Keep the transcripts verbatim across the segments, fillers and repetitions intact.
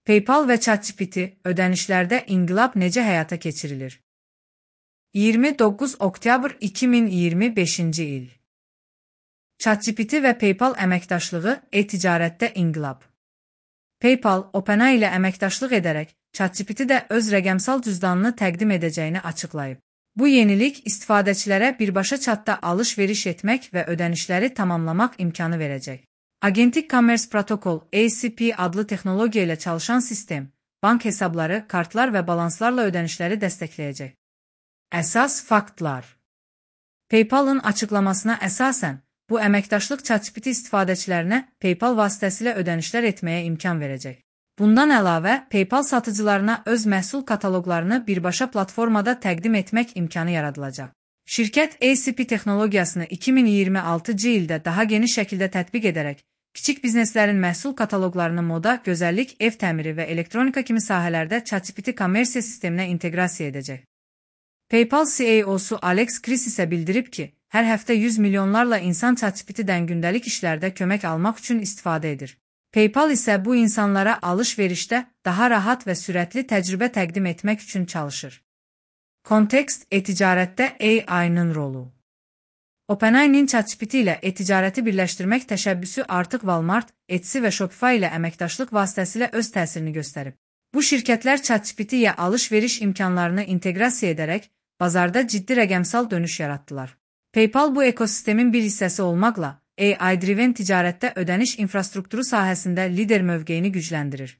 PayPal və ChatGPT ödənişlərdə inqilab necə həyata keçirilir? iyirmi doqquz oktyabr iki min iyirmi beşinci il. ChatGPT və PayPal əməkdaşlığı e-ticarətdə inqilab. PayPal, OpenAI ilə əməkdaşlıq edərək, ChatGPT də öz rəqəmsal cüzdanını təqdim edəcəyini açıqlayıb. Bu yenilik istifadəçilərə birbaşa chatda alış-veriş etmək və ödənişləri tamamlamaq imkanı verəcək. Agentic Commerce Protocol A C P adlı texnologiya ilə çalışan sistem, bank hesabları, kartlar və balanslarla ödənişləri dəstəkləyəcək. Əsas faktlar. PayPal'ın açıqlamasına əsasən, bu əməkdaşlıq ChatGPT istifadəçilərinə PayPal vasitəsilə ödənişlər etməyə imkan verəcək. Bundan əlavə, PayPal satıcılarına öz məhsul kataloqlarını birbaşa platformada təqdim etmək imkanı yaradılacaq. Şirkət A C P texnologiyasını iki min iyirmi altıncı ildə daha geniş şəkildə tətbiq edərək, kiçik bizneslərin məhsul kataloqlarını moda, gözəllik, ev təmiri və elektronika kimi sahələrdə ChatGPT kommersiya sisteminə inteqrasiya edəcək. PayPal C E O'su Alex Chriss isə bildirib ki, hər həftə yüz milyonlarla insan ChatGPT-dən gündəlik işlərdə kömək almaq üçün istifadə edir. PayPal isə bu insanlara alış-verişdə daha rahat və sürətli təcrübə təqdim etmək üçün çalışır. Kontekst, e-ticarətdə A I-nın rolu. OpenAI-nin ChatGPT ilə e-ticarəti birləşdirmək təşəbbüsü artıq Walmart, Etsy və Shopify ilə əməkdaşlıq vasitəsilə öz təsirini göstərib. Bu şirkətlər ChatGPT-yə alış-veriş imkanlarını inteqrasiya edərək, bazarda ciddi rəqəmsal dönüş yaratdılar. PayPal bu ekosistemin bir hissəsi olmaqla, A I-driven ticarətdə ödəniş infrastrukturu sahəsində lider mövqeyini gücləndirir.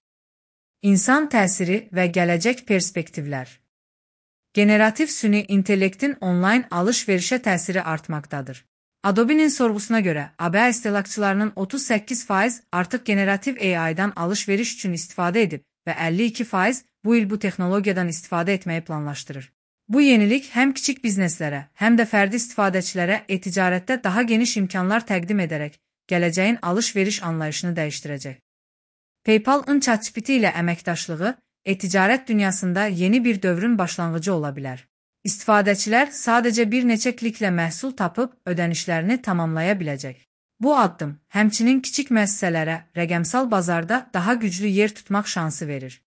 İnsan təsiri və gələcək perspektivlər. Generativ süni intellektin onlayn alış-verişə təsiri artmaqdadır. Adobe'nin sorğusuna görə, A B A istehlakçılarının otuz səkkiz faiz artıq generativ A I-dan alış-veriş üçün istifadə edib və əlli iki faiz bu il bu texnologiyadan istifadə etməyi planlaşdırır. Bu yenilik həm kiçik bizneslərə, həm də fərdi istifadəçilərə e-ticarətdə daha geniş imkanlar təqdim edərək, gələcəyin alış-veriş anlayışını dəyişdirəcək. PayPal'ın ChatGPT ilə əməkdaşlığı e-ticarət dünyasında yeni bir dövrün başlanğıcı ola bilər. İstifadəçilər sadəcə bir neçə kliklə məhsul tapıb ödənişlərini tamamlaya biləcək. Bu addım həmçinin kiçik müəssisələrə rəqəmsal bazarda daha güclü yer tutmaq şansı verir.